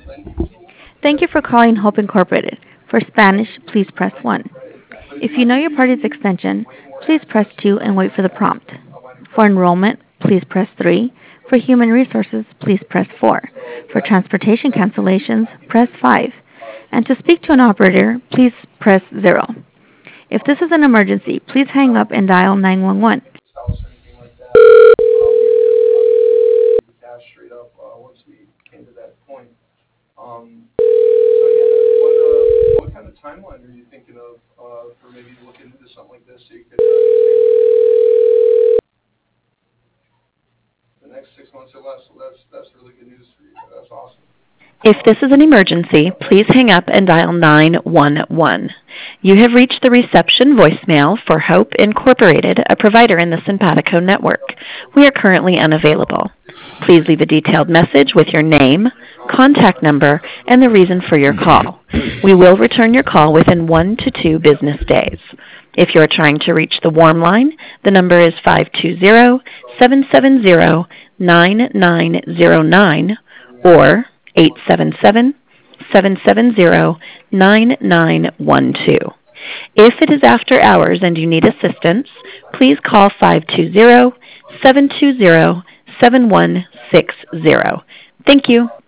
Thank you for calling Hope Incorporated. For Spanish, please press 1. If you know your party's extension, please press 2 and wait for the prompt. For enrollment, please press 3. For human resources, please press 4. For transportation cancellations, press 5. And to speak to an operator, please press 0. If this is an emergency, please hang up and dial 911. If this is an emergency, please hang up and dial 911. You have reached the reception voicemail for Hope Incorporated, a provider in the Simpatico network. We are currently unavailable. Please leave a detailed message with your name, contact number, and the reason for your call. We will return your call within 1 to 2 business days. If you are trying to reach the warm line, the number is 520-770-9909 or 877-770-9912. If it is after hours and you need assistance, please call 520-720-7160. Thank you.